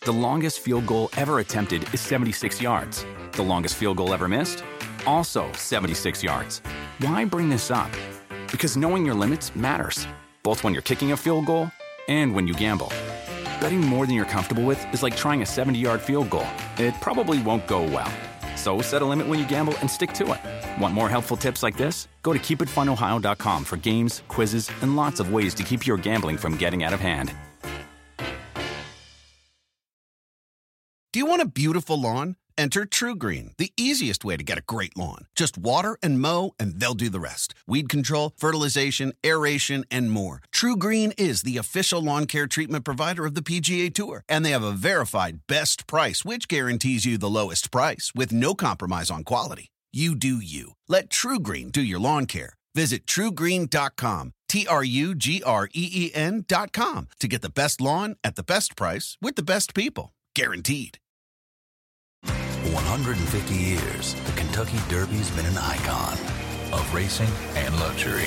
The longest field goal ever attempted is 76 yards. The longest field goal ever missed? Also 76 yards. Why bring this up? Because knowing your limits matters, both when you're kicking a field goal and when you gamble. Betting more than you're comfortable with is like trying a 70-yard field goal. It probably won't go well. So set a limit when you gamble and stick to it. Want more helpful tips like this? Go to keepitfunohio.com for games, quizzes, and lots of ways to keep your gambling from getting out of hand. Do you want a beautiful lawn? Enter TruGreen, the easiest way to get a great lawn. Just water and mow, and they'll do the rest. Weed control, fertilization, aeration, and more. TruGreen is the official lawn care treatment provider of the PGA Tour, and they have a verified best price, which guarantees you the lowest price with no compromise on quality. You do you. Let TruGreen do your lawn care. Visit TruGreen.com, TruGreen.com, to get the best lawn at the best price with the best people. Guaranteed. 150 years, the Kentucky Derby's been an icon of racing and luxury.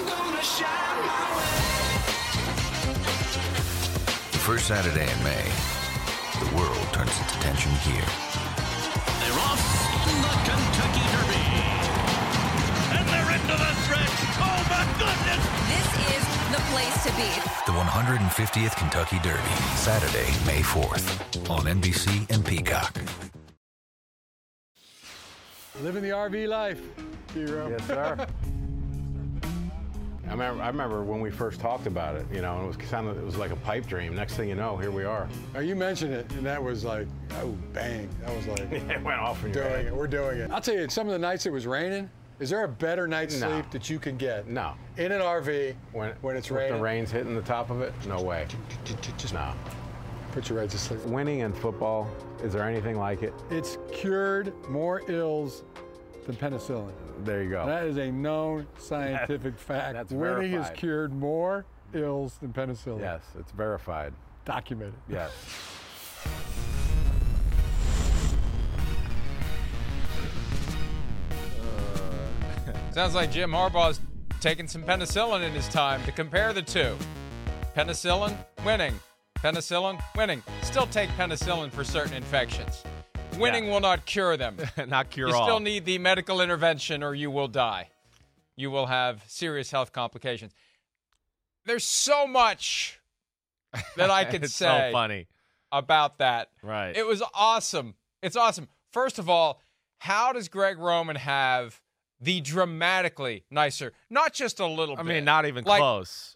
The first Saturday in May, the world turns its attention here. They're off in the Kentucky Derby. And they're into the stretch. Oh, my goodness. This is the place to be. The 150th Kentucky Derby, Saturday, May 4th, on NBC and Peacock. Living the RV life, hero. Yes, sir. I remember when we first talked about it, and it was like a pipe dream. Next thing you know, here we are. Now you mentioned it, and that was like, oh, bang. That was like, it went off in your head. We're doing it. I'll tell you, some of the nights it was raining, is there a better night's sleep that you can get? No. In an RV when it's raining? If the rain's hitting the top of it? No way. No. Put you right to sleep. Winning in football, is there anything like it? It's cured more ills than penicillin. There you go. That is a known scientific fact. That's Winning verified. has cured more ills than penicillin. Yes, it's verified. Documented. Yes. Sounds like Jim Harbaugh's taking some penicillin in his time to compare the two. Penicillin, winning. Penicillin, winning. Still take penicillin for certain infections. Winning will not cure them. Not cure you all. You still need the medical intervention or you will die. You will have serious health complications. There's so much that I could say so funny about that. Right. It was awesome. It's awesome. First of all, how does Greg Roman have the dramatically nicer, not just a little bit. I mean, not even like close.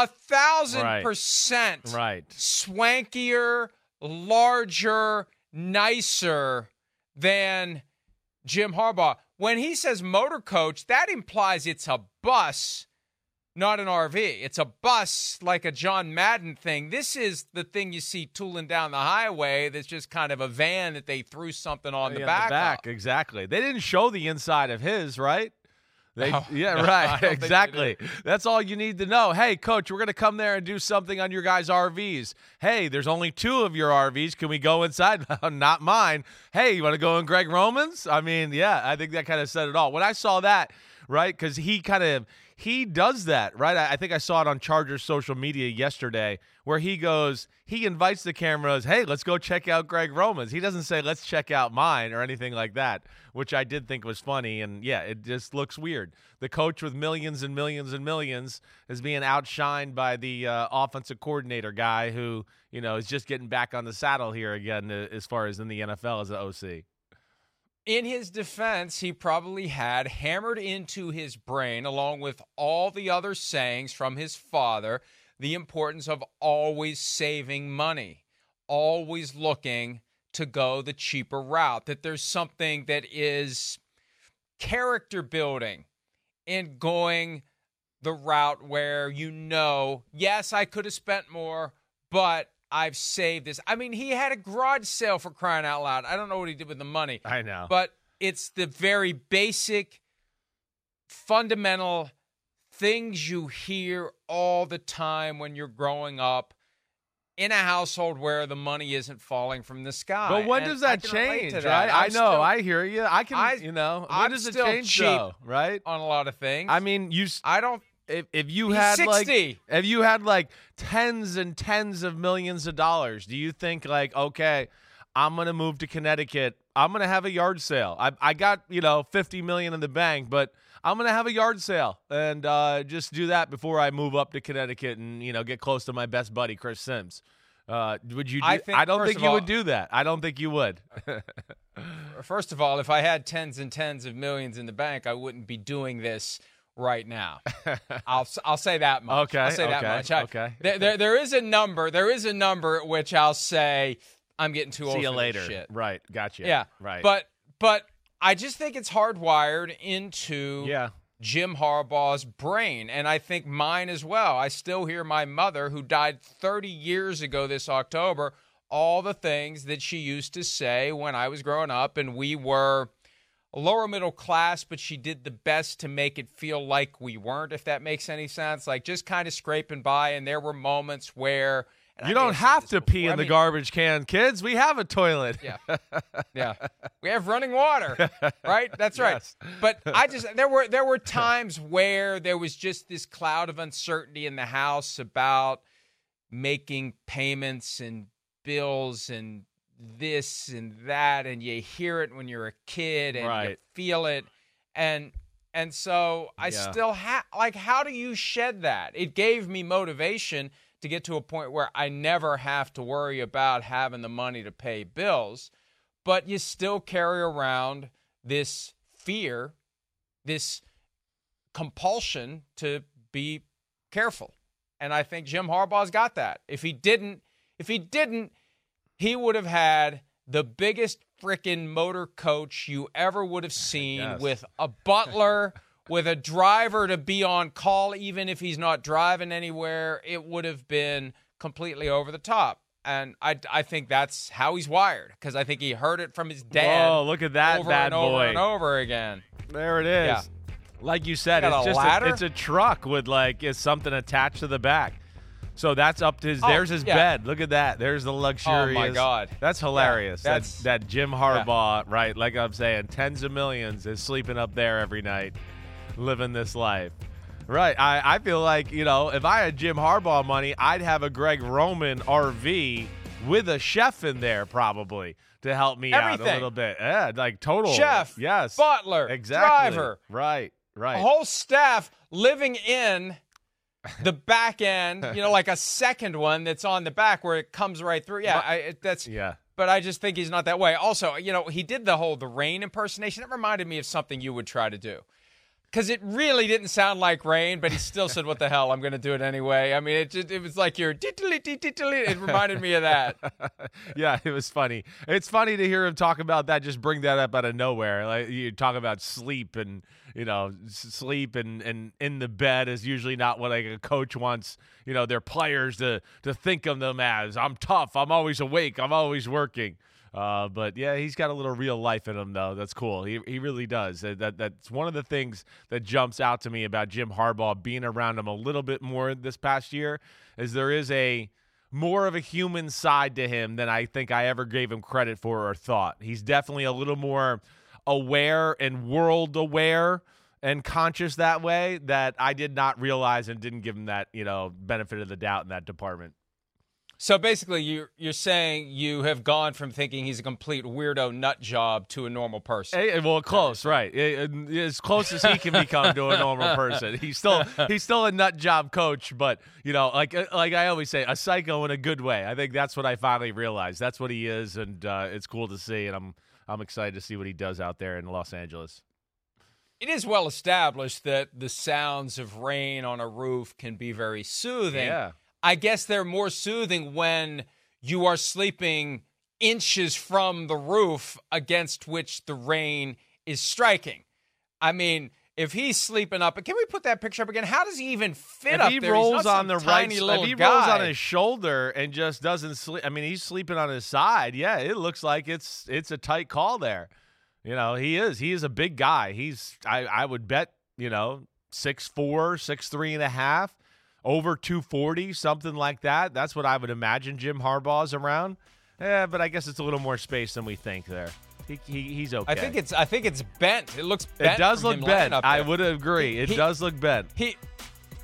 1,000% right. swankier, larger, nicer than Jim Harbaugh. When he says motor coach, that implies it's a bus, not an RV. It's a bus like a John Madden thing. This is the thing you see tooling down the highway that's just kind of a van that they threw something on the back of. Exactly. They didn't show the inside of his, right? Right. I don't Exactly. That's all you need to know. Hey, coach, we're going to come there and do something on your guys' RVs. Hey, there's only 2 of your RVs. Can we go inside? Not mine. Hey, you want to go in Greg Roman's? I mean, yeah, I think that kind of said it all. When I saw that, right, because he does that, right? I think I saw it on Chargers social media yesterday where he invites the cameras, hey, let's go check out Greg Roman's. He doesn't say, let's check out mine or anything like that, which I did think was funny. And, yeah, it just looks weird. The coach with millions and millions and millions is being outshined by the offensive coordinator guy who, is just getting back on the saddle here again as far as in the NFL as an OC. In his defense, he probably had hammered into his brain, along with all the other sayings from his father, the importance of always saving money, always looking to go the cheaper route, that there's something that is character building in going the route where yes, I could have spent more, but I've saved this. I mean, he had a garage sale, for crying out loud. I don't know what he did with the money. I know. But it's the very basic, fundamental things you hear all the time when you're growing up in a household where the money isn't falling from the sky. But when does that change, right? I know. I hear you. When does it change, though, right? On a lot of things. I mean, if you He's had 60. like tens and tens of millions of dollars, do you think like, okay, I'm gonna move to Connecticut, I'm gonna have a yard sale. I got $50 million in the bank, but I'm gonna have a yard sale and just do that before I move up to Connecticut and get close to my best buddy Chris Sims. Would you? I don't think you would do that. I don't think you would. First of all, if I had tens and tens of millions in the bank, I wouldn't be doing this right now. I'll say that much. Okay. I'll say that much. Okay. There is a number. There is a number at which I'll say I'm getting too old. See you for later. This shit. Right. Gotcha. Yeah. Right. But I just think it's hardwired into Jim Harbaugh's brain, and I think mine as well. I still hear my mother, who died 30 years ago this October, all the things that she used to say when I was growing up, and we were lower middle class, but she did the best to make it feel like we weren't, if that makes any sense. Like just kind of scraping by, and there were moments where you don't have to pee in the garbage can, kids. We have a toilet. Yeah. We have running water, right? That's right. Yes. But there were times where there was just this cloud of uncertainty in the house about making payments and bills and this and that, and you hear it when you're a kid and you feel it. And so I still how do you shed that? It gave me motivation to get to a point where I never have to worry about having the money to pay bills, but you still carry around this fear, this compulsion to be careful. And I think Jim Harbaugh's got that. If he didn't, he would have had the biggest frickin' motor coach you ever would have seen with a butler, with a driver to be on call, even if he's not driving anywhere. It would have been completely over the top. And I think that's how he's wired, because I think he heard it from his dad. Oh, look at that bad boy. Over and over again. There it is. Yeah. Like you said, Got it's a ladder? it's a truck with it's something attached to the back. So that's up to there's his bed. Look at that. There's the luxurious. Oh, my God. That's hilarious. Yeah, that Jim Harbaugh, right, like I'm saying, tens of millions is sleeping up there every night, living this life. Right. I feel like, if I had Jim Harbaugh money, I'd have a Greg Roman RV with a chef in there probably to help me out a little bit. Yeah, like total. Chef. Yes. Butler. Exactly. Driver. Right. A whole staff living in the back end, like a second one that's on the back where it comes right through. Yeah, But I just think he's not that way. Also, he did the Rain impersonation. It reminded me of something you would try to do. Because it really didn't sound like Rain, but he still said, what the hell, I'm going to do it anyway. I mean, it was like your it reminded me of that. Yeah, it was funny. It's funny to hear him talk about that, just bring that up out of nowhere. Like you talk about sleep and, sleep and in the bed is usually not what a coach wants, their players to think of them as. I'm tough. I'm always awake. I'm always working. But yeah, he's got a little real life in him, though. That's cool. He really does. That's one of the things that jumps out to me about Jim Harbaugh being around him a little bit more this past year, is there is a more of a human side to him than I think I ever gave him credit for or thought. He's definitely a little more aware and world aware and conscious that way that I did not realize and didn't give him that, benefit of the doubt in that department. So basically, you're saying you have gone from thinking he's a complete weirdo nut job to a normal person. Hey, well, close, right? As close as he can become to a normal person. He's still a nut job coach, but like I always say, a psycho in a good way. I think that's what I finally realized. That's what he is, and it's cool to see, and I'm excited to see what he does out there in Los Angeles. It is well established that the sounds of rain on a roof can be very soothing. Yeah. I guess they're more soothing when you are sleeping inches from the roof against which the rain is striking. I mean, if he's sleeping up, can we put that picture up again? How does he even fit up there? If he rolls on the right, if he rolls on his shoulder and just doesn't sleep, I mean, he's sleeping on his side. Yeah, it looks like it's a tight call there. He is a big guy. I would bet, 6'4", 6'3.5". Over 240, something like that. That's what I would imagine Jim Harbaugh's around. Yeah, but I guess it's a little more space than we think there. He's okay. I think it's bent. It looks bent. It does look bent. I would agree. It does look bent.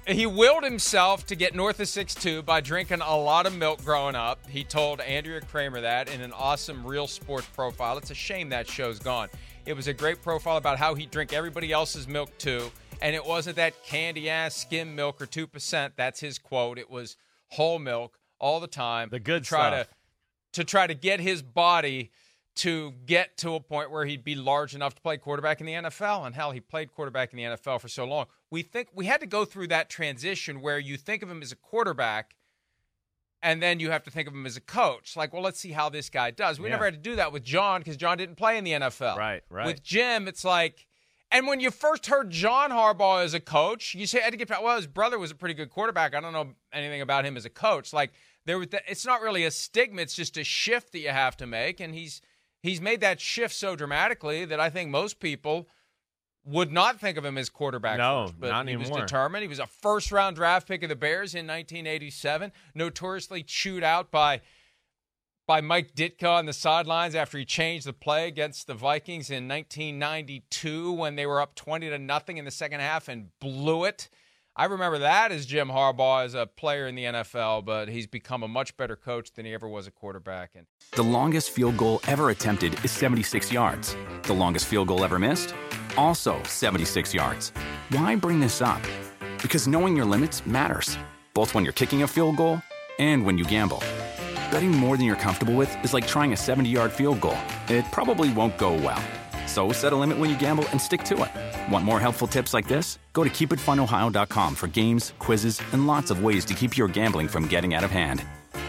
He willed himself to get north of 6'2" by drinking a lot of milk growing up. He told Andrea Kramer that in an awesome Real Sports profile. It's a shame that show's gone. It was a great profile about how he'd drink everybody else's milk too. And it wasn't that candy-ass skim milk or 2%. That's his quote. It was whole milk all the time. The good stuff. To try to get his body to get to a point where he'd be large enough to play quarterback in the NFL. And hell, he played quarterback in the NFL for so long. We had to go through that transition where you think of him as a quarterback and then you have to think of him as a coach. Like, well, let's see how this guy does. We never had to do that with John because John didn't play in the NFL. Right. With Jim, it's like, and when you first heard John Harbaugh as a coach, you had to get, well, his brother was a pretty good quarterback. I don't know anything about him as a coach. Like, it's not really a stigma. It's just a shift that you have to make. And he's made that shift so dramatically that I think most people would not think of him as quarterback. No, first, but not he anymore. was determined. He was a first-round draft pick of the Bears in 1987, notoriously chewed out by Mike Ditka on the sidelines after he changed the play against the Vikings in 1992 when they were up 20-0 in the second half and blew it. I remember that as Jim Harbaugh as a player in the NFL, but he's become a much better coach than he ever was a quarterback. And The longest field goal ever attempted is 76 yards. The longest field goal ever missed? Also 76 yards. Why bring this up? Because knowing your limits matters, both when you're kicking a field goal and when you gamble. Betting more than you're comfortable with is like trying a 70-yard field goal. It probably won't go well. So set a limit when you gamble and stick to it. Want more helpful tips like this? Go to keepitfunohio.com for games, quizzes, and lots of ways to keep your gambling from getting out of hand.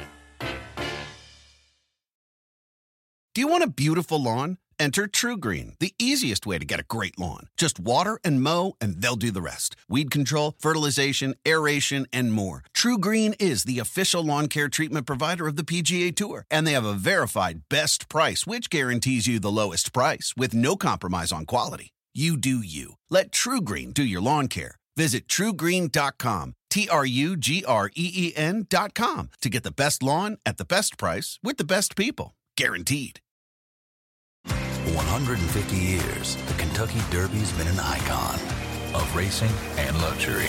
Do you want a beautiful lawn? Enter TruGreen, the easiest way to get a great lawn. Just water and mow, and they'll do the rest. Weed control, fertilization, aeration, and more. TruGreen is the official lawn care treatment provider of the PGA Tour, and they have a verified best price, which guarantees you the lowest price with no compromise on quality. You do you. Let TruGreen do your lawn care. Visit TruGreen.com, TruGreen.com, to get the best lawn at the best price with the best people. Guaranteed. 150 years, the Kentucky Derby's been an icon of racing and luxury.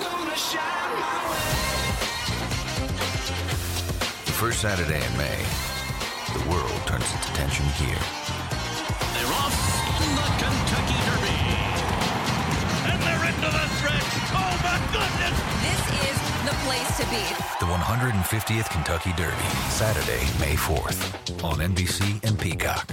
The first Saturday in May, the world turns its attention here. They're off the Kentucky Derby. And they're into the stretch. Oh, my goodness. This is the place to be. The 150th Kentucky Derby, Saturday, May 4th, on NBC and Peacock.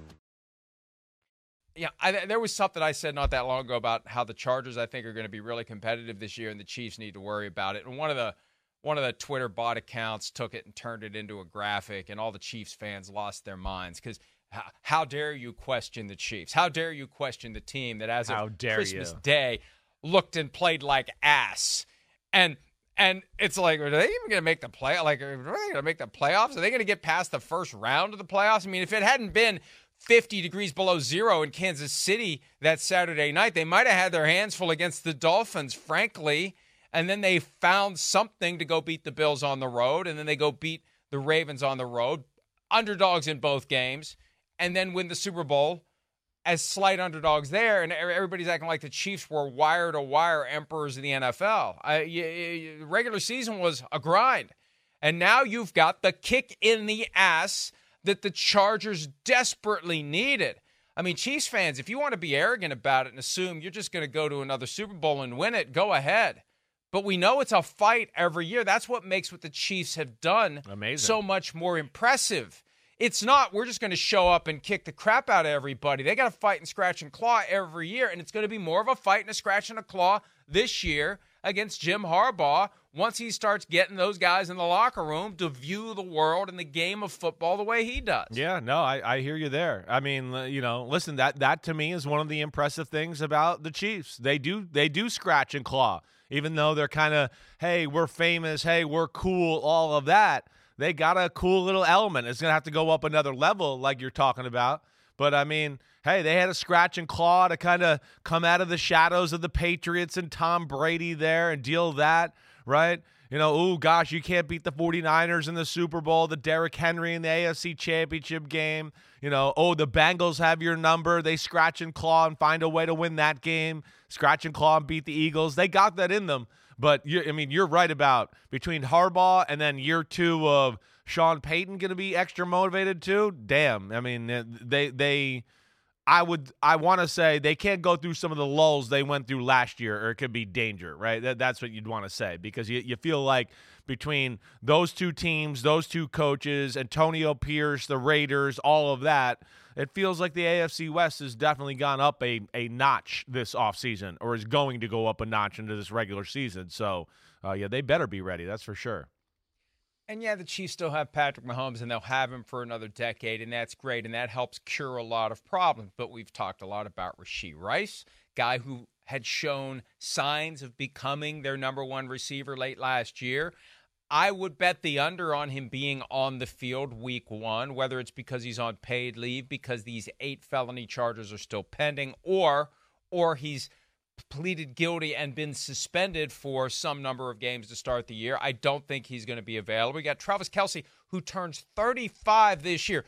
yeah, there was something I said not that long ago about how the Chargers, I think, are going to be really competitive this year, and the Chiefs need to worry about it. And one of the Twitter bot accounts took it and turned it into a graphic, and all the Chiefs fans lost their minds because how dare you question the Chiefs? How dare you question the team that as of Christmas Day looked and played like ass? And it's like, are they even going to make the play? Like, are they going to make the playoffs? Are they going to get past the first round of the playoffs? I mean, if it hadn't been 50 degrees below zero in Kansas City that Saturday night, they might have had their hands full against the Dolphins, frankly. And then they found something to go beat the Bills on the road, and then they go beat the Ravens on the road, underdogs in both games, and then win the Super Bowl as slight underdogs there, and everybody's acting like the Chiefs were wire-to-wire emperors of the NFL. The regular season was a grind, and now you've got the kick in the ass that the Chargers desperately needed. I mean, Chiefs fans, if you want to be arrogant about it and assume you're just going to go to another Super Bowl and win it, go ahead. But we know it's a fight every year. That's what makes what the Chiefs have done so much more impressive. It's not, we're just going to show up and kick the crap out of everybody. They got to fight and scratch and claw every year, and it's going to be more of a fight and a scratch and a claw this year against Jim Harbaugh once he starts getting those guys in the locker room to view the world and the game of football the way he does. Yeah, no, I hear you there. I mean, listen, that to me is one of the impressive things about the Chiefs. They do scratch and claw, even though they're kind of, hey, we're famous, hey, we're cool, all of that. They got a cool little element. It's going to have to go up another level like you're talking about. But, I mean, hey, they had a scratch and claw to kind of come out of the shadows of the Patriots and Tom Brady there and deal with that, right? Oh, gosh, you can't beat the 49ers in the Super Bowl, the Derrick Henry in the AFC Championship game. The Bengals have your number. They scratch and claw and find a way to win that game. Scratch and claw and beat the Eagles. They got that in them. But you're right about between Harbaugh and then year 2 of Sean Payton going to be extra motivated too. Damn. I mean, I want to say they can't go through some of the lulls they went through last year, or it could be danger, right? That's what you'd want to say, because you feel like between those two teams, those two coaches, Antonio Pierce, the Raiders, all of that, it feels like the AFC West has definitely gone up a notch this offseason, or is going to go up a notch into this regular season. So, they better be ready. That's for sure. And, yeah, the Chiefs still have Patrick Mahomes, and they'll have him for another decade, and that's great, and that helps cure a lot of problems. But we've talked a lot about Rashee Rice, guy who had shown signs of becoming their number one receiver late last year. I would bet the under on him being on the field week 1, whether it's because he's on paid leave, because these 8 felony charges are still pending, or he's pleaded guilty and been suspended for some number of games to start the year. I don't think he's going to be available. We got Travis Kelce, who turns 35 this year.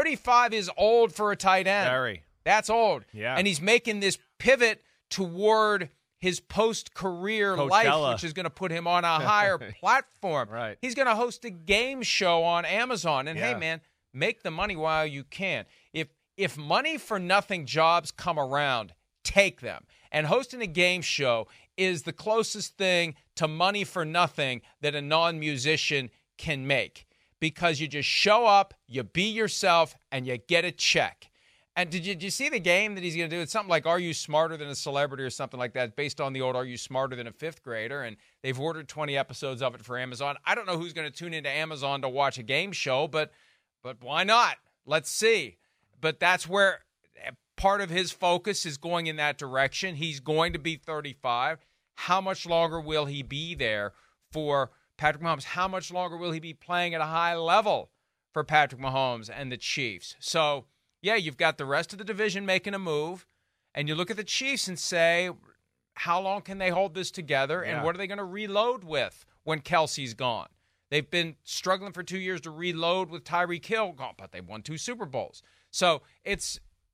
35 is old for a tight end. Very. That's old. Yeah. And he's making this pivot toward his post-career life, which is going to put him on a higher platform. Right. He's going to host a game show on Amazon. And, hey, man, make the money while you can. If money for nothing jobs come around, take them. And hosting a game show is the closest thing to money for nothing that a non-musician can make, because you just show up, you be yourself, and you get a check. And did you see the game that he's going to do? It's something like Are You Smarter Than a Celebrity or something like that, based on the old Are You Smarter Than a Fifth Grader? And they've ordered 20 episodes of it for Amazon. I don't know who's going to tune into Amazon to watch a game show, but why not? Let's see. But that's where part of his focus is going in that direction. He's going to be 35. How much longer will he be there for Patrick Mahomes? How much longer will he be playing at a high level for Patrick Mahomes and the Chiefs? So, yeah, you've got the rest of the division making a move, and you look at the Chiefs and say, how long can they hold this together, and what are they going to reload with when Kelce's gone? They've been struggling for 2 years to reload with Tyreek Hill, but they've won 2 Super Bowls. So it's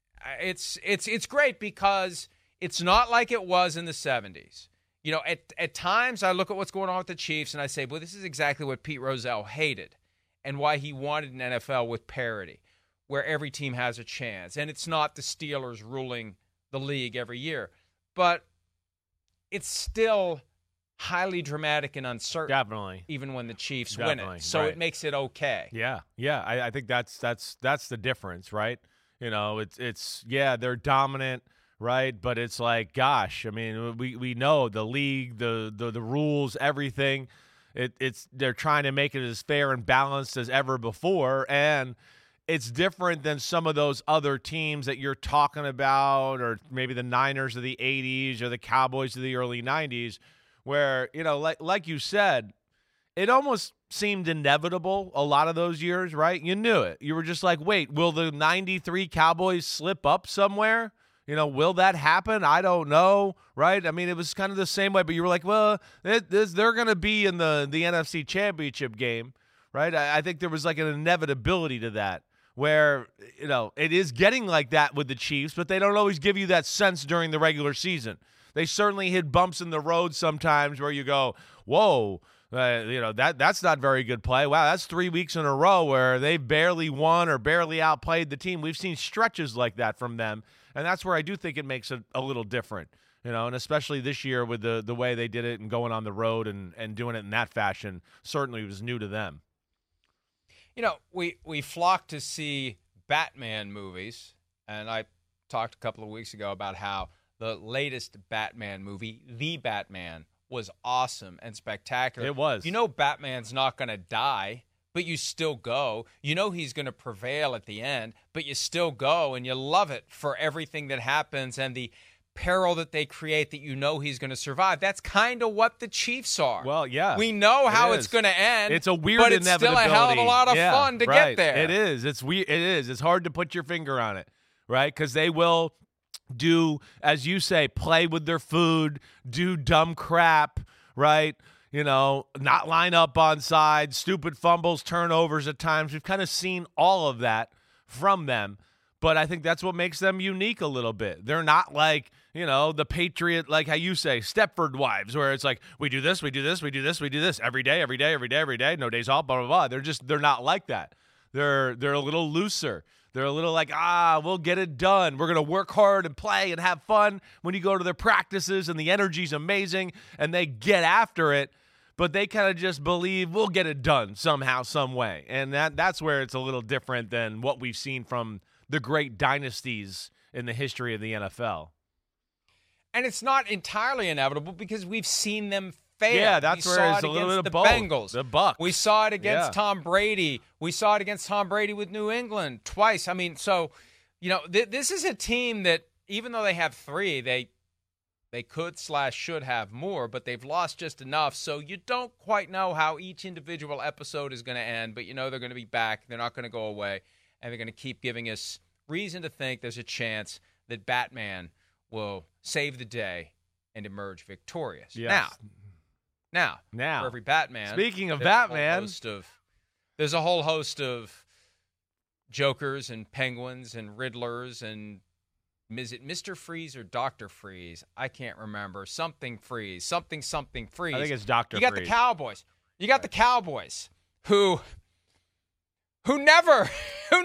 great, because it's not like it was in the 70s. You know, at times I look at what's going on with the Chiefs and I say, well, this is exactly what Pete Rozelle hated and why he wanted an NFL with parity, where every team has a chance. And it's not the Steelers ruling the league every year. But it's still highly dramatic and uncertain. Definitely. Even when the Chiefs win it. So right. It makes it okay. Yeah. I think that's the difference, right? You know, it's they're dominant, right? But it's like, gosh, I mean, we know the league, the rules, everything. They're trying to make it as fair and balanced as ever before, and it's different than some of those other teams that you're talking about, or maybe the Niners of the 80s or the Cowboys of the early 90s, where, you know, like you said, it almost seemed inevitable a lot of those years, right? You knew it. You were just like, wait, will the 93 Cowboys slip up somewhere? You know, will that happen? I don't know, right? I mean, it was kind of the same way, but you were like, well, they're going to be in the NFC Championship game, right? I think there was like an inevitability to that, where, you know, it is getting like that with the Chiefs, but they don't always give you that sense during the regular season. They certainly hit bumps in the road sometimes where you go, whoa, you know, that's not very good play. Wow, that's 3 weeks in a row where they barely won or barely outplayed the team. We've seen stretches like that from them, and that's where I do think it makes it a little different, you know, and especially this year with the way they did it and going on the road and doing it in that fashion certainly was new to them. You know, we flock to see Batman movies, and I talked a couple of weeks ago about how the latest Batman movie, The Batman, was awesome and spectacular. It was. You know Batman's not going to die, but you still go. You know he's going to prevail at the end, but you still go, and you love it for everything that happens and the peril that they create that you know he's going to survive. That's kind of what the Chiefs are. Well, yeah. We know how it's going to end. It's a weird but it's still a hell of a lot of fun to get there. It is. It's weird. It is. It's hard to put your finger on it, right? Because they will do, as you say, play with their food, do dumb crap, right? You know, not line up on sides, stupid fumbles, turnovers at times. We've kind of seen all of that from them. But I think that's what makes them unique a little bit. They're not like, the Patriot, like how you say, Stepford wives, where it's like, we do this, we do this, we do this, we do this every day, every day, every day, every day, no days off, blah, blah, blah. They're not like that. They're a little looser. They're a little like, we'll get it done. We're going to work hard and play and have fun. When you go to their practices and the energy's amazing and they get after it, but they kind of just believe we'll get it done somehow, some way. And that's where it's a little different than what we've seen from the great dynasties in the history of the NFL. And it's not entirely inevitable because we've seen them fail. Yeah, that's where it's a little bit of both. Bengals. The Bucs. We saw it against Tom Brady. We saw it against Tom Brady with New England twice. I mean, so, this is a team that even though they have 3, they could/should have more, but they've lost just enough. So you don't quite know how each individual episode is going to end, but they're going to be back. They're not going to go away. And they're going to keep giving us reason to think there's a chance that Batman will save the day and emerge victorious. Yes. Now, for every Batman. Speaking of Batman, there's a whole host of Jokers and Penguins and Riddlers and is it Mr. Freeze or Dr. Freeze? I can't remember. Something Freeze. Something Freeze. I think it's Dr. Freeze. You got the Cowboys. You got the Cowboys who never,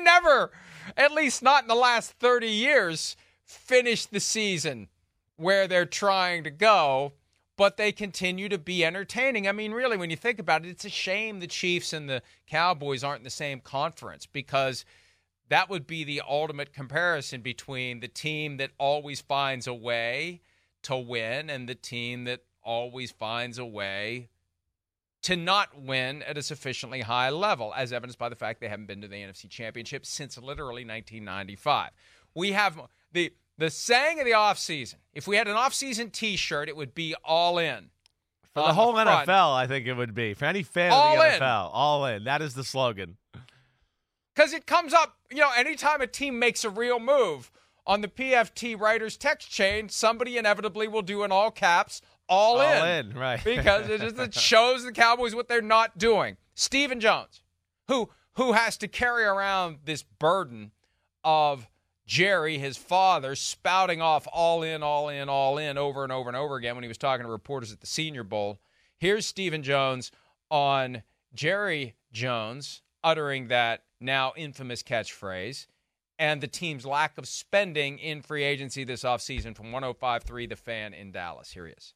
at least not in the last 30 years, finished the season where they're trying to go, but they continue to be entertaining. I mean, really, when you think about it, it's a shame the Chiefs and the Cowboys aren't in the same conference because that would be the ultimate comparison between the team that always finds a way to win and the team that always finds a way to not win at a sufficiently high level, as evidenced by the fact they haven't been to the NFC Championship since literally 1995. We have the saying of the offseason. If we had an offseason T-shirt, it would be all in. For the whole NFL, I think it would be. For any fan of the NFL, all in. That is the slogan. Because it comes up, anytime a team makes a real move on the PFT writers text chain, somebody inevitably will do in all caps, all in, right? Because it shows the Cowboys what they're not doing. Stephen Jones, who has to carry around this burden of Jerry, his father, spouting off all in over and over and over again when he was talking to reporters at the Senior Bowl. Here's Stephen Jones on Jerry Jones uttering that now infamous catchphrase and the team's lack of spending in free agency this offseason from 105.3 The Fan in Dallas. Here he is.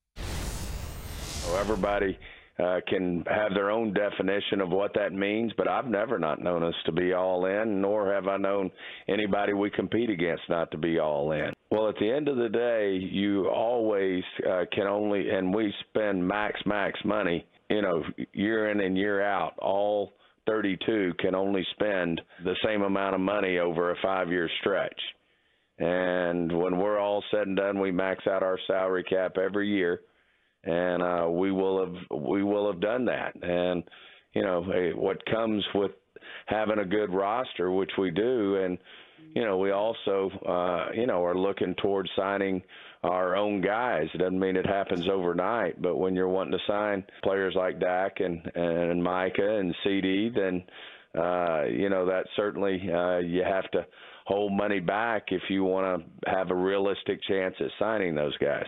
Everybody can have their own definition of what that means, but I've never not known us to be all in, nor have I known anybody we compete against not to be all in. Well, at the end of the day, you always can only, and we spend max money, year in and year out. All 32 can only spend the same amount of money over a 5-year stretch. And when we're all said and done, we max out our salary cap every year. And we will have done that. And, what comes with having a good roster, which we do, and, we also, are looking towards signing our own guys. It doesn't mean it happens overnight, but when you're wanting to sign players like Dak and Micah and CD, then, that certainly you have to hold money back if you want to have a realistic chance at signing those guys.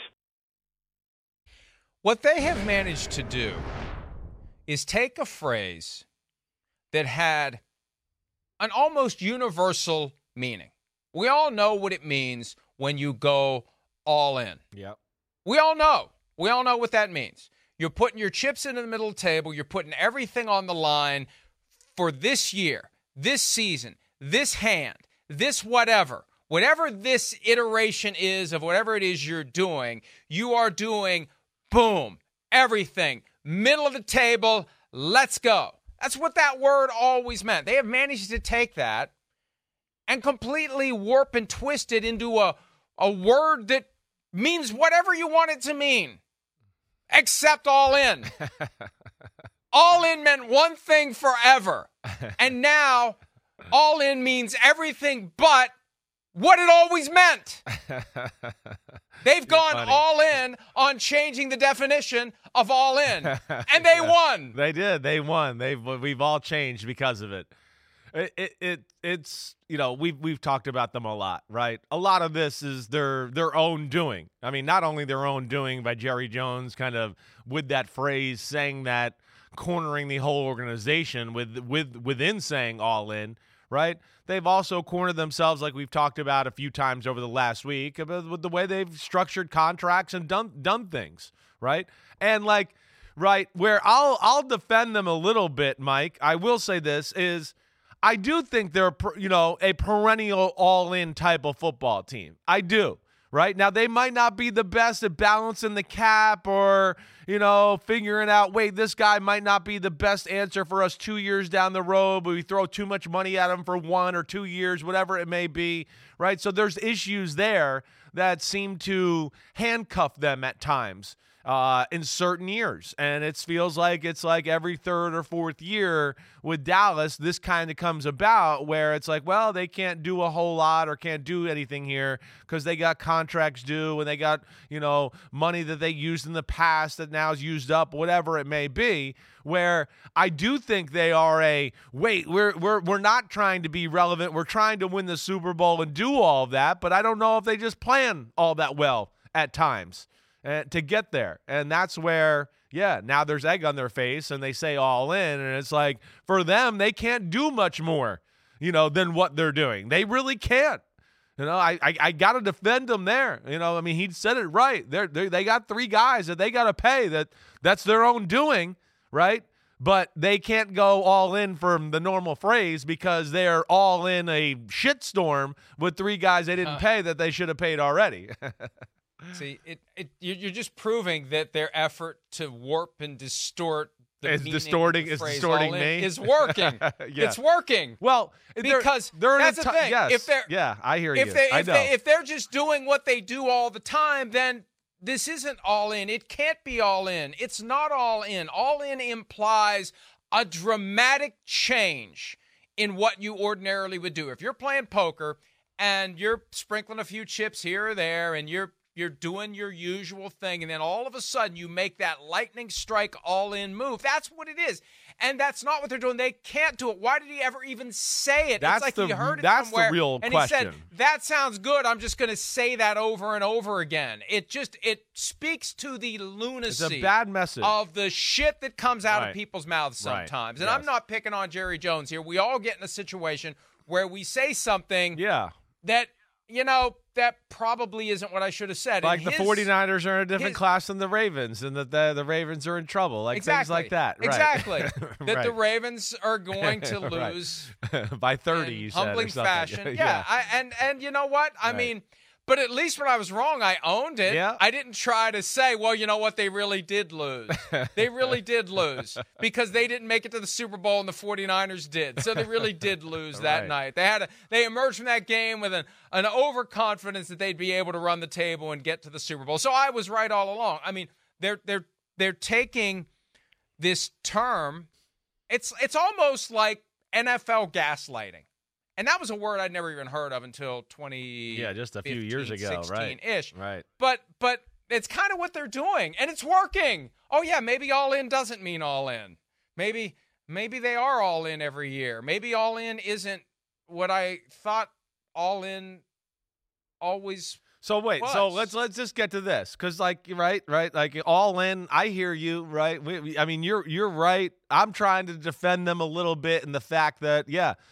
What they have managed to do is take a phrase that had an almost universal meaning. We all know what it means when you go all in. Yep. We all know. We all know what that means. You're putting your chips into the middle of the table. You're putting everything on the line for this year, this season, this hand, this whatever. Whatever this iteration is of whatever it is you're doing, you are doing boom, everything, middle of the table, let's go. That's what that word always meant. They have managed to take that and completely warp and twist it into a word that means whatever you want it to mean, except all in. All in meant one thing forever, and now all in means everything but what it always meant. They've gone all in on changing the definition of all in, and they won. They did. They won. We've all changed because of it. It's we've talked about them a lot, right? A lot of this is their own doing. I mean, not only their own doing by Jerry Jones, kind of with that phrase saying that, cornering the whole organization within saying all in, right? They've also cornered themselves, like we've talked about a few times over the last week, with the way they've structured contracts and done things, right? And where I'll defend them a little bit, Mike. I will say this is, I do think they're a perennial all-in type of football team. I do. Right? Now, they might not be the best at balancing the cap or, figuring out, wait, this guy might not be the best answer for us 2 years down the road, but we throw too much money at him for 1 or 2 years, whatever it may be, right? So there's issues there that seem to handcuff them at times in certain years. And it feels like it's like every third or fourth year with Dallas, this kind of comes about where it's like, well, they can't do a whole lot or can't do anything here because they got contracts due and they got, money that they used in the past that now is used up, whatever it may be, where I do think they are we're not trying to be relevant. We're trying to win the Super Bowl and do all of that, but I don't know if they just plan all that well at times to get there. And that's where, now there's egg on their face and they say all in. And it's like, for them, they can't do much more, than what they're doing. They really can't. I got to defend them there. He said it right. They got 3 guys that they got to pay. That's their own doing, right? But they can't go all in from the normal phrase because they're all in a shitstorm with 3 guys they didn't pay that they should have paid already. See, you're just proving that their effort to warp and distort the meaning of the phrase distorting all in me is working. Yeah. It's working. Well, because they're that's the thing. Yes. I hear you. If they're just doing what they do all the time, then this isn't all in. It can't be all in. It's not all in. All in implies a dramatic change in what you ordinarily would do. If you're playing poker and you're sprinkling a few chips here or there and you're doing your usual thing, and then all of a sudden you make that lightning strike all-in move. That's what it is. And that's not what they're doing. They can't do it. Why did he ever even say it? It's like he heard it somewhere, the real and question. He said, that sounds good. I'm just going to say that over and over again. It speaks to the lunacy. It's a bad message. Of the shit that comes out of people's mouths sometimes. Right. And I'm not picking on Jerry Jones here. We all get in a situation where we say something that that probably isn't what I should have said. Like the 49ers are in a different class than the Ravens, and that the Ravens are in trouble. Things like that. Right. Exactly. That the Ravens are going to lose by 30, you said. Humbling fashion. Yeah. And you know what? I mean, but at least when I was wrong, I owned it. Yeah. I didn't try to say, well, you know what? They really did lose. They really did lose because they didn't make it to the Super Bowl and the 49ers did. So they really did lose that night. They emerged from that game with an overconfidence that they'd be able to run the table and get to the Super Bowl. So I was right all along. I mean, they're taking this term. It's almost like NFL gaslighting. And that was a word I'd never even heard of until just a few years ago, 16-ish. Right. But it's kind of what they're doing, and it's working. Oh yeah, maybe all in doesn't mean all in. Maybe they are all in every year. Maybe all in isn't what I thought all in always. So wait, was. so let's just get to this, because right, like all in. I hear you, right? I mean, you're right. I'm trying to defend them a little bit in the fact that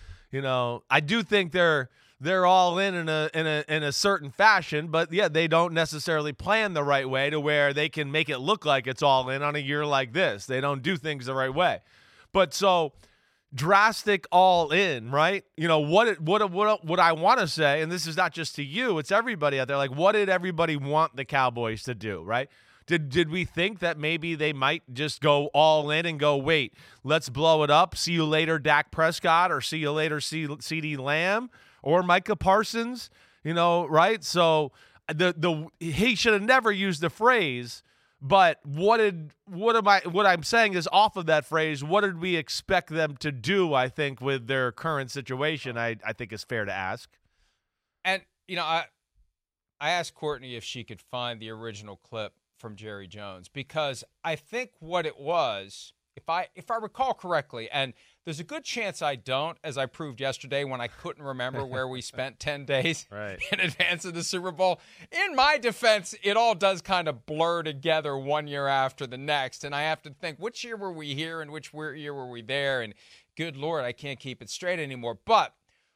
I do think they're all in a certain fashion, but they don't necessarily plan the right way to where they can make it look like it's all in on a year like this. They don't do things the right way. But so drastic all in, right? What I want to say, and this is not just to you, it's everybody out there. Like, what did everybody want the Cowboys to do, right? Did we think that maybe they might just go all in and go, wait, let's blow it up, see you later, Dak Prescott, or see you later, CeeDee Lamb or Micah Parsons, right? So he should have never used the phrase, but what I'm saying is off of that phrase, what did we expect them to do, I think, with their current situation, I think is fair to ask. And, I asked Courtney if she could find the original clip from Jerry Jones, because I think what it was if I recall correctly, and there's a good chance I don't, as I proved yesterday when I couldn't remember where we spent 10 days in advance of the Super Bowl. In my defense, it all does kind of blur together one year after the next, and I have to think, which year were we here and which year were we there? And good Lord, I can't keep it straight anymore. But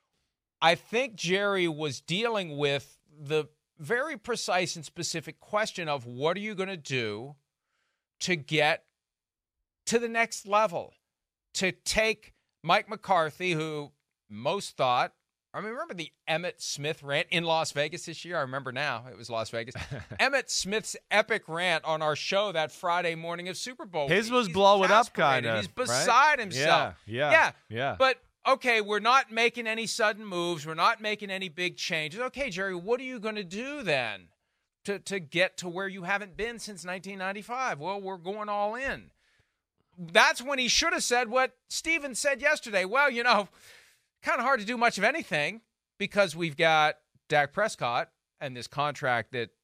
I think Jerry was dealing with the very precise and specific question of what are you going to do to get to the next level, to take Mike McCarthy, who most thought, I mean, remember the Emmitt Smith rant in Las Vegas this year? I remember now. It was Las Vegas. Emmitt Smith's epic rant on our show that Friday morning of Super Bowl. His was blow it up kind of. He's beside himself. Yeah. But, okay, we're not making any sudden moves. We're not making any big changes. Okay, Jerry, what are you going to do then to get to where you haven't been since 1995? Well, we're going all in. That's when he should have said what Steven said yesterday. Well, kind of hard to do much of anything because we've got Dak Prescott and this contract that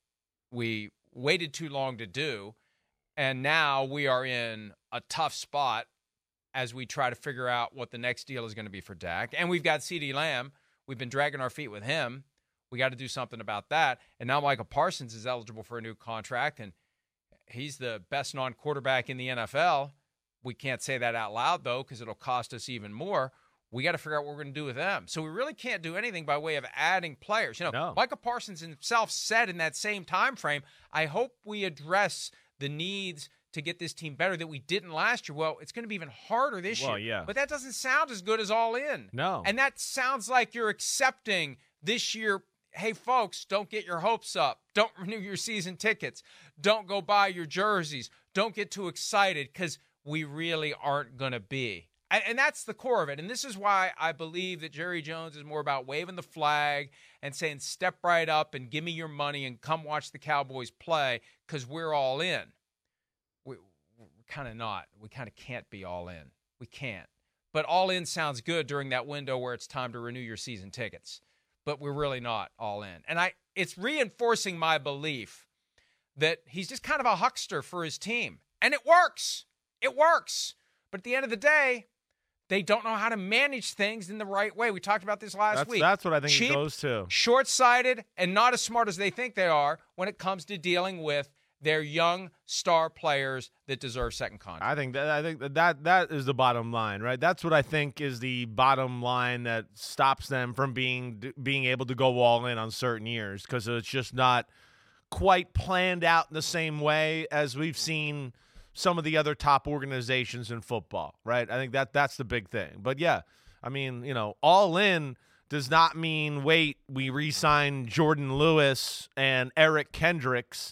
we waited too long to do, and now we are in a tough spot as we try to figure out what the next deal is going to be for Dak. And we've got CeeDee Lamb. We've been dragging our feet with him. We got to do something about that. And now Micah Parsons is eligible for a new contract, and he's the best non-quarterback in the NFL. We can't say that out loud, though, because it'll cost us even more. We got to figure out what we're going to do with them. So we really can't do anything by way of adding players. Micah Parsons himself said in that same time frame, I hope we address the needs to get this team better that we didn't last year. Well, it's going to be even harder this year. Yeah. But that doesn't sound as good as all in. No. And that sounds like you're accepting this year, hey, folks, don't get your hopes up. Don't renew your season tickets. Don't go buy your jerseys. Don't get too excited because we really aren't going to be. And that's the core of it. And this is why I believe that Jerry Jones is more about waving the flag and saying, step right up and give me your money and come watch the Cowboys play because we're all in. We're kind of not. We kind of can't be all in. We can't. But all in sounds good during that window where it's time to renew your season tickets. But we're really not all in. And it's reinforcing my belief that he's just kind of a huckster for his team. And it works. It works. But at the end of the day, they don't know how to manage things in the right way. We talked about this last week. That's what I think Cheap, it goes to. Short-sighted, and not as smart as they think they are when it comes to dealing with their young star players that deserve second contracts. I think that is the bottom line, right? That's what I think is the bottom line that stops them from being able to go all in on certain years because it's just not quite planned out in the same way as we've seen some of the other top organizations in football, right? I think that's the big thing. But yeah, I mean, all in does not mean, wait, we re-sign Jordan Lewis and Eric Kendricks,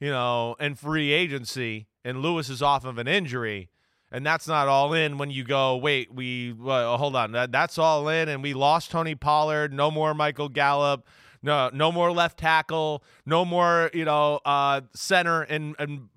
in free agency, and Lewis is off of an injury, and that's not all in when you go, wait, hold on, that's all in, and we lost Tony Pollard, no more Michael Gallup, no more left tackle, no more, center, and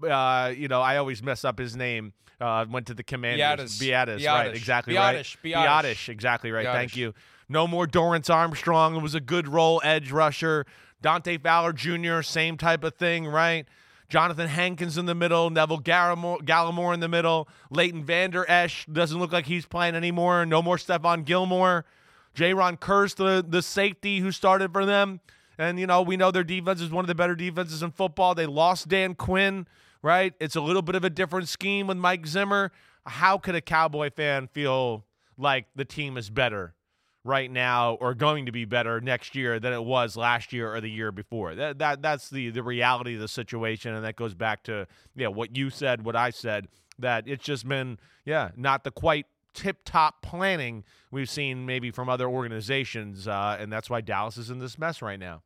I always mess up his name. Went to the Commanders. Biadasz, right? Exactly right. Biadasz, exactly right. Thank you. No more Dorrance Armstrong. It was a good role edge rusher. Dante Fowler Jr., same type of thing, right? Jonathan Hankins in the middle, Neville Gallimore in the middle, Leighton Vander Esch doesn't look like he's playing anymore. No more Stephon Gilmore. Jaron Kearse, the safety who started for them. And, we know their defense is one of the better defenses in football. They lost Dan Quinn, right? It's a little bit of a different scheme with Mike Zimmer. How could a Cowboy fan feel like the team is better right now or going to be better next year than it was last year or the year before? That's the reality of the situation, and that goes back to what you said, what I said, that it's just been not the quite tip-top planning we've seen maybe from other organizations, and that's why Dallas is in this mess right now.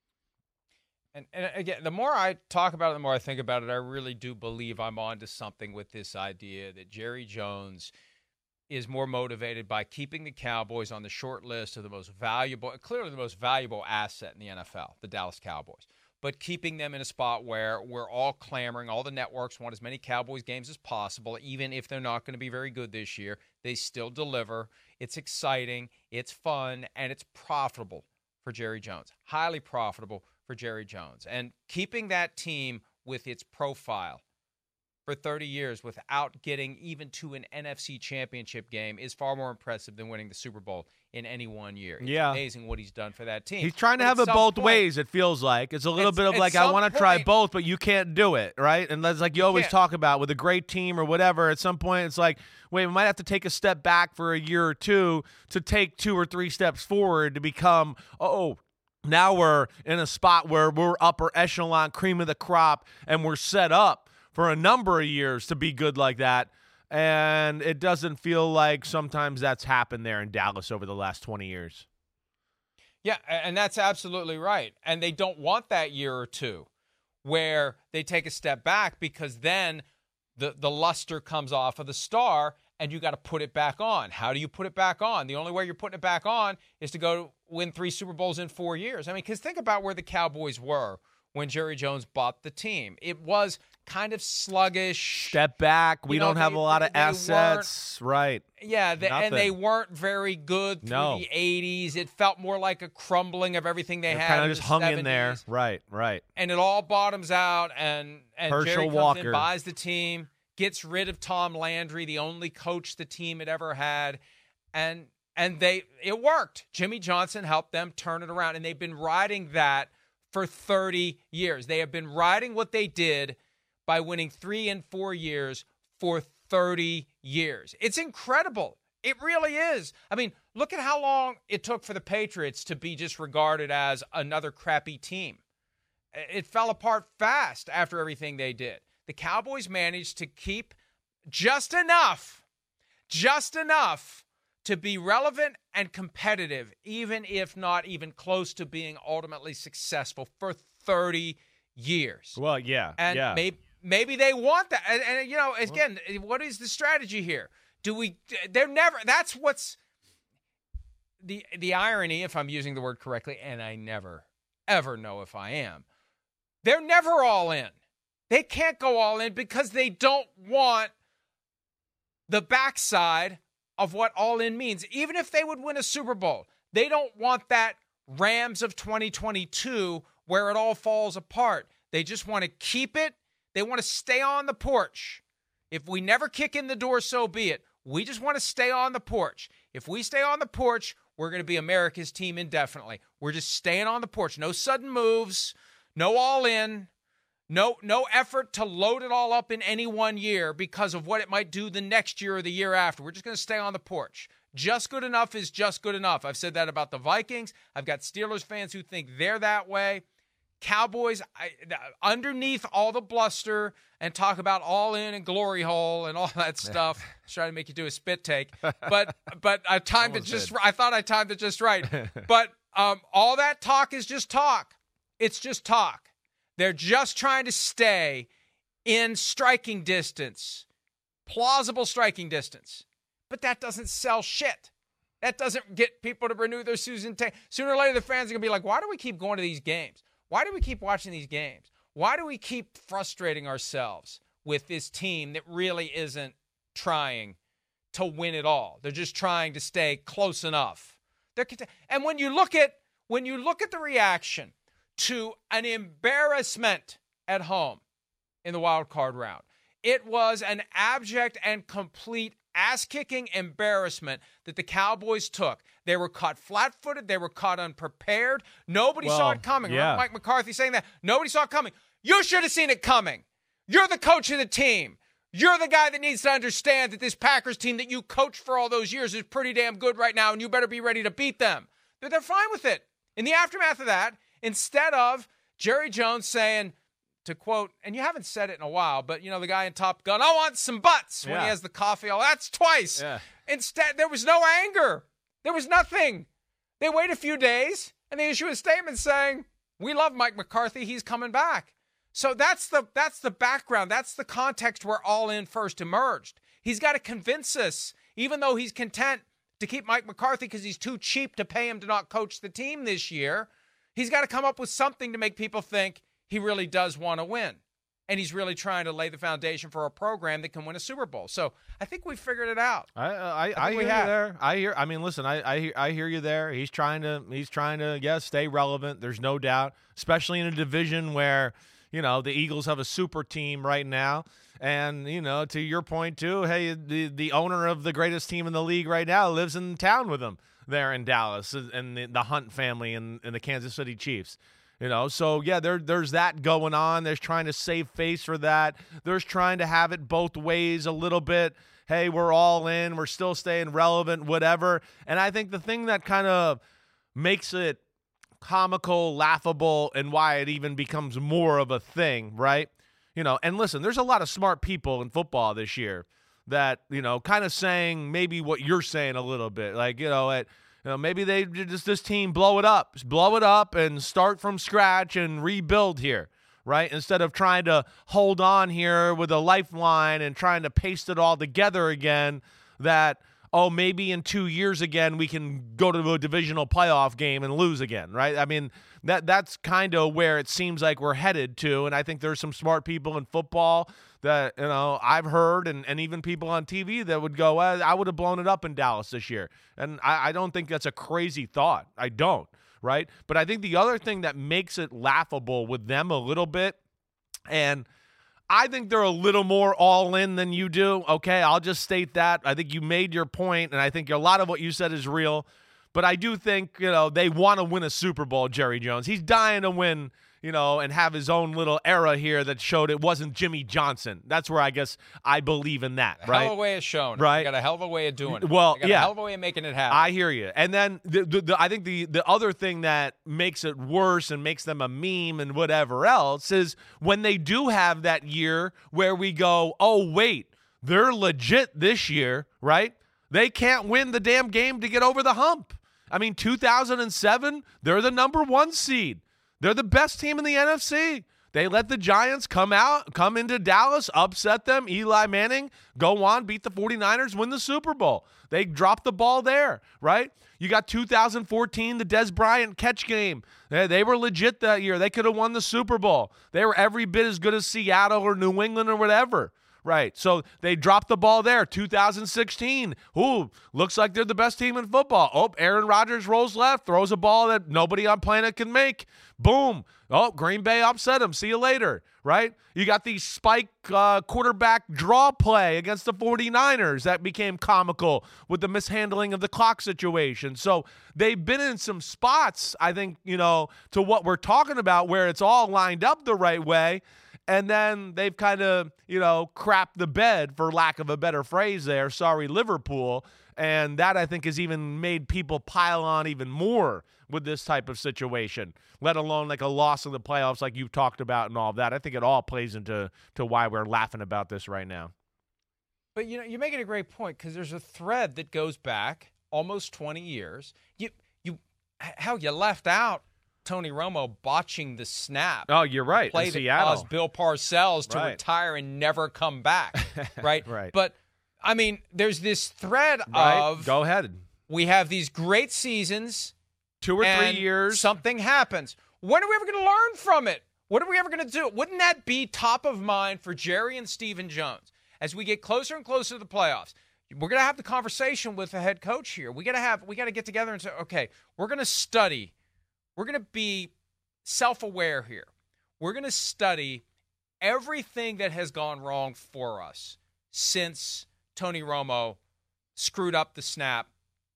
And again, the more I talk about it, the more I think about it, I really do believe I'm onto something with this idea that Jerry Jones is more motivated by keeping the Cowboys on the short list of clearly the most valuable asset in the NFL, the Dallas Cowboys, but keeping them in a spot where we're all clamoring, all the networks want as many Cowboys games as possible, even if they're not going to be very good this year. They still deliver. It's exciting, it's fun, and it's profitable for Jerry Jones, highly profitable for Jerry Jones. And keeping that team with its profile for 30 years without getting even to an NFC championship game is far more impressive than winning the Super Bowl in any one year. It's amazing what he's done for that team. He's trying to have it both ways, it feels like. It's a little bit of like, I want to try both, but you can't do it, right? And that's like you always talk about with a great team or whatever. At some point, it's like, wait, we might have to take a step back for a year or two to take 2 or 3 steps forward to become, now we're in a spot where we're upper echelon, cream of the crop, and we're set up for a number of years to be good like that. And it doesn't feel like sometimes that's happened there in Dallas over the last 20 years. Yeah, and that's absolutely right. And they don't want that year or two where they take a step back, because then the luster comes off of the star and you got to put it back on. How do you put it back on? The only way you're putting it back on is to go win 3 Super Bowls in 4 years. I mean, because think about where the Cowboys were when Jerry Jones bought the team. It was kind of sluggish. Step back. We don't have a lot of assets. Right. Yeah, and they weren't very good through the 80s. It felt more like a crumbling of everything they had. Kind of just hung 70s. In there. Right. And it all bottoms out, and Jerry comes in, buys the team, gets rid of Tom Landry, the only coach the team had ever had, and it worked. Jimmy Johnson helped them turn it around, and they've been riding that for 30 years. They have been riding what they did by winning 3 and 4 years for 30 years. It's incredible. It really is. I mean, look at how long it took for the Patriots to be just regarded as another crappy team. It fell apart fast after everything they did. The Cowboys managed to keep just enough to be relevant and competitive, even if not even close to being ultimately successful for 30 years. Well, yeah. And maybe they want that. And you know, again, what is the strategy here? That's what's the irony, if I'm using the word correctly, and I never, ever know if I am. They're never all in. They can't go all in because they don't want the backside of what all in means. Even if they would win a Super Bowl, they don't want that Rams of 2022 where it all falls apart. They just want to keep it. They want to stay on the porch. If we never kick in the door, so be it. We just want to stay on the porch. If we stay on the porch, we're going to be America's team indefinitely. We're just staying on the porch. No sudden moves, no all in, no effort to load it all up in any one year because of what it might do the next year or the year after. We're just going to stay on the porch. Just good enough is just good enough. I've said that about the Vikings. I've got Steelers fans who think they're that way. Cowboys, underneath all the bluster and talk about all in and glory hole and all that stuff, trying to make you do a spit take. But I timed it just. I thought I timed it just right. But all that talk is just talk. It's just talk. They're just trying to stay in striking distance, plausible striking distance. But that doesn't sell shit. That doesn't get people to renew their season ticket. Sooner or later, the fans are going to be like, why do we keep going to these games? Why do we keep watching these games? Why do we keep frustrating ourselves with this team that really isn't trying to win it all? They're just trying to stay close enough. And when you look at the reaction to an embarrassment at home in the wild card round, it was an abject and complete ass-kicking embarrassment that the Cowboys took. They were caught flat-footed. They were caught unprepared. Nobody saw it coming. Yeah. Remember Mike McCarthy saying that? Nobody saw it coming. You should have seen it coming. You're the coach of the team. You're the guy that needs to understand that this Packers team that you coached for all those years is pretty damn good right now, and you better be ready to beat them. They're fine with it. In the aftermath of that, instead of Jerry Jones saying, to quote, and you haven't said it in a while, but, you know, the guy in Top Gun, I want some butts when he has the coffee. Oh, that's twice. Yeah. Instead, there was no anger. There was nothing. They wait a few days, and they issue a statement saying, we love Mike McCarthy. He's coming back. So that's the background. That's the context where All In first emerged. He's got to convince us, even though he's content to keep Mike McCarthy because he's too cheap to pay him to not coach the team this year, he's got to come up with something to make people think he really does want to win. And he's really trying to lay the foundation for a program that can win a Super Bowl. So I think we figured it out. I hear you there. I mean, listen, I hear you there. He's trying to stay relevant. There's no doubt, especially in a division where, the Eagles have a super team right now. And, to your point, too, hey, the owner of the greatest team in the league right now lives in town with them there in Dallas, and the Hunt family and the Kansas City Chiefs. So, yeah, there's that going on. There's trying to save face for that. There's trying to have it both ways a little bit. Hey, we're all in. We're still staying relevant, whatever. And I think the thing that kind of makes it comical, laughable, and why it even becomes more of a thing, right? And listen, there's a lot of smart people in football this year that, kind of saying maybe what you're saying a little bit. Like, maybe they just this team blow it up and start from scratch and rebuild here, right? Instead of trying to hold on here with a lifeline and trying to paste it all together again, that, maybe in 2 years again we can go to a divisional playoff game and lose again, right? I mean, that's kind of where it seems like we're headed to, and I think there's some smart people in football that, I've heard, and even people on TV that would go, I would have blown it up in Dallas this year. And I don't think that's a crazy thought. I don't, right? But I think the other thing that makes it laughable with them a little bit, and I think they're a little more all in than you do. Okay, I'll just state that. I think you made your point, and I think a lot of what you said is real. But I do think, they want to win a Super Bowl, Jerry Jones. He's dying to win, and have his own little era here that showed it wasn't Jimmy Johnson. That's where I guess I believe in that, right? Hell of a way of showing it. Right? You got a hell of a way of doing it. Well, you got yeah. a hell of a way of making it happen. I hear you. And then I think the other thing that makes it worse and makes them a meme and whatever else is when they do have that year where we go, oh, wait, they're legit this year, right? They can't win the damn game to get over the hump. I mean, 2007, they're the number 1 seed. They're the best team in the NFC. They let the Giants come into Dallas, upset them. Eli Manning, go on, beat the 49ers, win the Super Bowl. They dropped the ball there, right? You got 2014, the Des Bryant catch game. They were legit that year. They could have won the Super Bowl. They were every bit as good as Seattle or New England or whatever. Right, so they dropped the ball there. 2016, looks like they're the best team in football. Aaron Rodgers rolls left, throws a ball that nobody on planet can make. Boom. Green Bay upset him. See you later, right? You got the spike quarterback draw play against the 49ers that became comical with the mishandling of the clock situation. So they've been in some spots, I think, to what we're talking about where it's all lined up the right way. And then they've kind of, crapped the bed, for lack of a better phrase there. Sorry, Liverpool. And that, I think, has even made people pile on even more with this type of situation, let alone like a loss in the playoffs like you've talked about and all of that. I think it all plays into why we're laughing about this right now. But, you're making a great point because there's a thread that goes back almost 20 years. You left out Tony Romo botching the snap. Oh, you're right. Play that caused Bill Parcells to retire and never come back. Right? Right. But, I mean, there's this thread of... Go ahead. We have these great seasons. 2 or 3 years. Something happens. When are we ever going to learn from it? What are we ever going to do? Wouldn't that be top of mind for Jerry and Stephen Jones as we get closer and closer to the playoffs? We're going to have the conversation with the head coach here. We got to get together and say, okay, we're going to study. We're going to be self-aware here. We're going to study everything that has gone wrong for us since Tony Romo screwed up the snap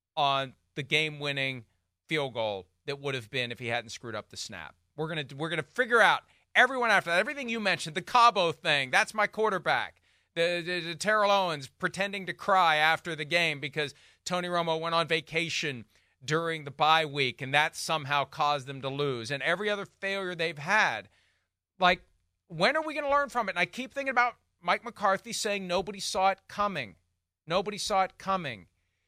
on the game-winning field goal that would have been if he hadn't screwed up the snap. We're gonna figure out everyone after that. Everything you mentioned, the Cabo thing, that's my quarterback. The Terrell Owens pretending to cry after the game because Tony Romo went on vacation during the bye week, and that somehow caused them to lose. And every other failure they've had. Like, when are we going to learn from it? And I keep thinking about Mike McCarthy saying nobody saw it coming. Nobody saw it coming.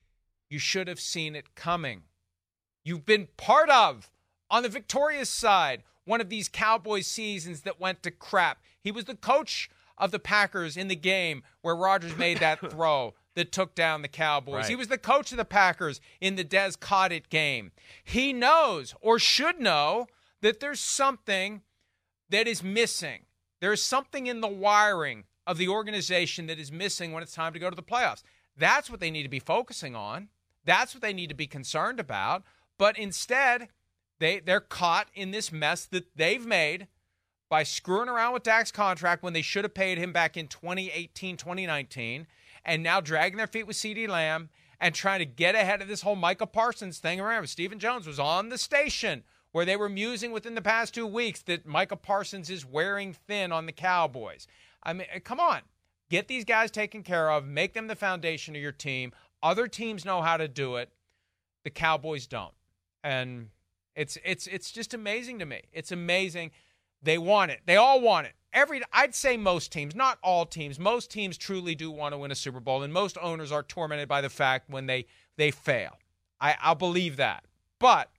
You should have seen it coming. You've been part of, on the victorious side, one of these Cowboys seasons that went to crap. He was the coach of the Packers in the game where Rodgers made that throw that took down the Cowboys. Right. He was the coach of the Packers in the Des Cottet game. He knows, or should know, that there's something that is missing. There's something in the wiring of the organization that is missing when it's time to go to the playoffs. That's what they need to be focusing on. That's what they need to be concerned about. But instead, they're caught in this mess that they've made by screwing around with Dak's contract when they should have paid him back in 2018, 2019, and now dragging their feet with CeeDee Lamb and trying to get ahead of this whole Micah Parsons thing. Remember, Stephen Jones was on the station where they were musing within the past 2 weeks that Micah Parsons is wearing thin on the Cowboys. I mean, come on. Get these guys taken care of. Make them the foundation of your team. Other teams know how to do it. The Cowboys don't. And it's just amazing to me. It's amazing. They want it. They all want it. I'd say most teams, not all teams, most teams truly do want to win a Super Bowl, and most owners are tormented by the fact when they fail. I'll believe that. But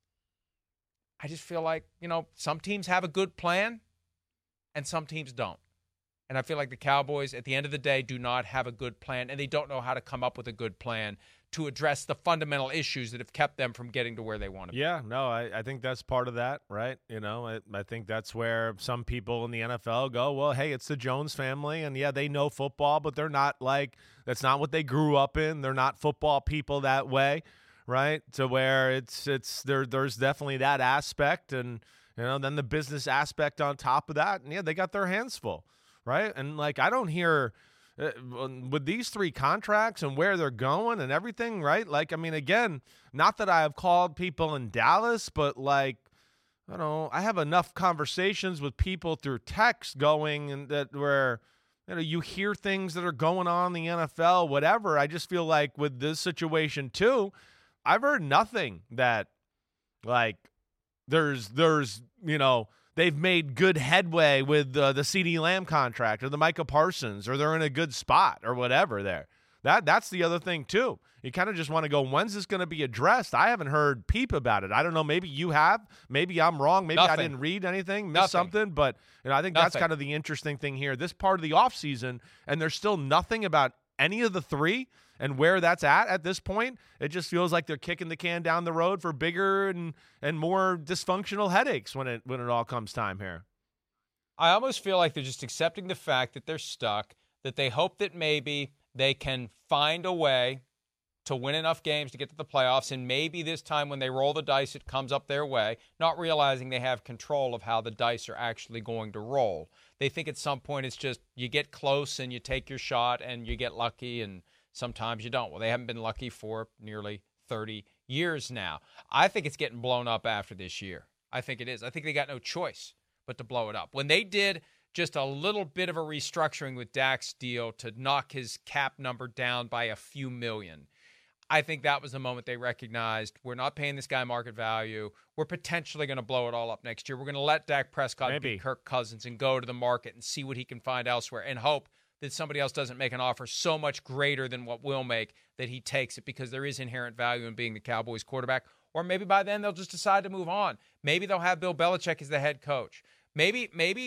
I just feel like, some teams have a good plan and some teams don't. And I feel like the Cowboys, at the end of the day, do not have a good plan, and they don't know how to come up with a good plan to address the fundamental issues that have kept them from getting to where they want to be. Yeah, no, I think that's part of that, right? I think that's where some people in the NFL go, well, hey, it's the Jones family, and yeah, they know football, but they're not that's not what they grew up in. They're not football people that way, right? To where there's definitely that aspect, and then the business aspect on top of that, and yeah, they got their hands full, right? And I don't hear with these 3 contracts and where they're going and everything, right? Again, not that I have called people in Dallas, but I have enough conversations with people through text going and that where you hear things that are going on in the NFL, whatever. I just feel like with this situation too, I've heard nothing that there's they've made good headway with the CeeDee Lamb contract or the Micah Parsons, or they're in a good spot or whatever there. That's the other thing too. You kind of just want to go, when's this going to be addressed? I haven't heard peep about it. I don't know. Maybe you have. Maybe I'm wrong. Maybe I didn't read anything, missed something. But I think that's kind of the interesting thing here. This part of the offseason, and there's still nothing about any of the 3 and where that's at this point. It just feels like they're kicking the can down the road for bigger and more dysfunctional headaches when it all comes time here. I almost feel like they're just accepting the fact that they're stuck, that they hope that maybe they can find a way to win enough games to get to the playoffs, and maybe this time when they roll the dice, it comes up their way, not realizing they have control of how the dice are actually going to roll. They think at some point it's just you get close and you take your shot and you get lucky, and sometimes you don't. Well, they haven't been lucky for nearly 30 years now. I think it's getting blown up after this year. I think it is. I think they got no choice but to blow it up. When they did just a little bit of a restructuring with Dak's deal to knock his cap number down by a few million, I think that was the moment they recognized we're not paying this guy market value. We're potentially going to blow it all up next year. We're going to let Dak Prescott be Kirk Cousins and go to the market and see what he can find elsewhere and hope that somebody else doesn't make an offer so much greater than what we'll make that he takes it, because there is inherent value in being the Cowboys quarterback. Or maybe by then they'll just decide to move on. Maybe they'll have Bill Belichick as the head coach. Maybe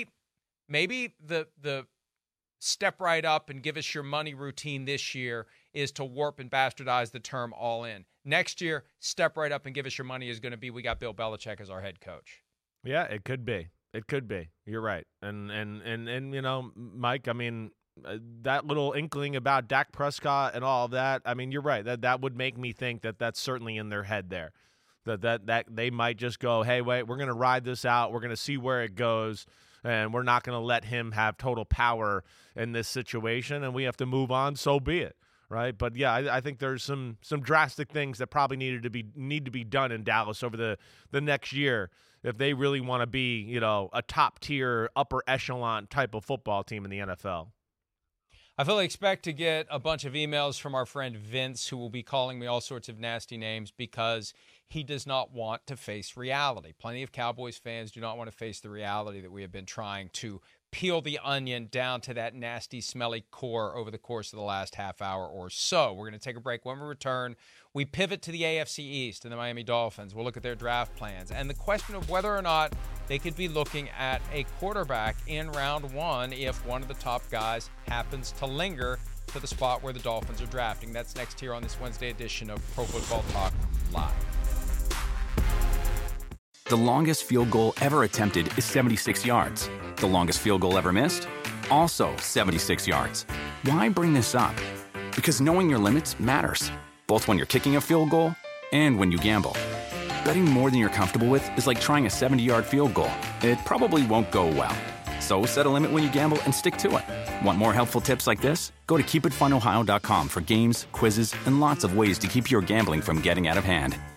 the step right up and give us your money routine this year is to warp and bastardize the term all in. Next year, step right up and give us your money is going to be we got Bill Belichick as our head coach. Yeah, it could be. It could be. You're right. And Mike, that little inkling about Dak Prescott and all of that, you're right. That would make me think that that's certainly in their head there. That they might just go, hey, wait, we're going to ride this out. We're going to see where it goes, and we're not going to let him have total power in this situation, and we have to move on, so be it, right? But, yeah, I think there's some drastic things that probably need to be done in Dallas over the next year if they really want to be, a top-tier, upper echelon type of football team in the NFL. I fully expect to get a bunch of emails from our friend Vince, who will be calling me all sorts of nasty names because he does not want to face reality. Plenty of Cowboys fans do not want to face the reality that we have been trying to peel the onion down to that nasty, smelly core over the course of the last half hour or so. We're going to take a break. When we return, we pivot to the AFC East and the Miami Dolphins. We'll look at their draft plans and the question of whether or not they could be looking at a quarterback in round 1 if one of the top guys happens to linger to the spot where the Dolphins are drafting. That's next here on this Wednesday edition of Pro Football Talk Live. The longest field goal ever attempted is 76 yards. The longest field goal ever missed? Also 76 yards. Why bring this up? Because knowing your limits matters, both when you're kicking a field goal and when you gamble. Betting more than you're comfortable with is like trying a 70-yard field goal. It probably won't go well. So set a limit when you gamble and stick to it. Want more helpful tips like this? Go to keepitfunohio.com for games, quizzes, and lots of ways to keep your gambling from getting out of hand.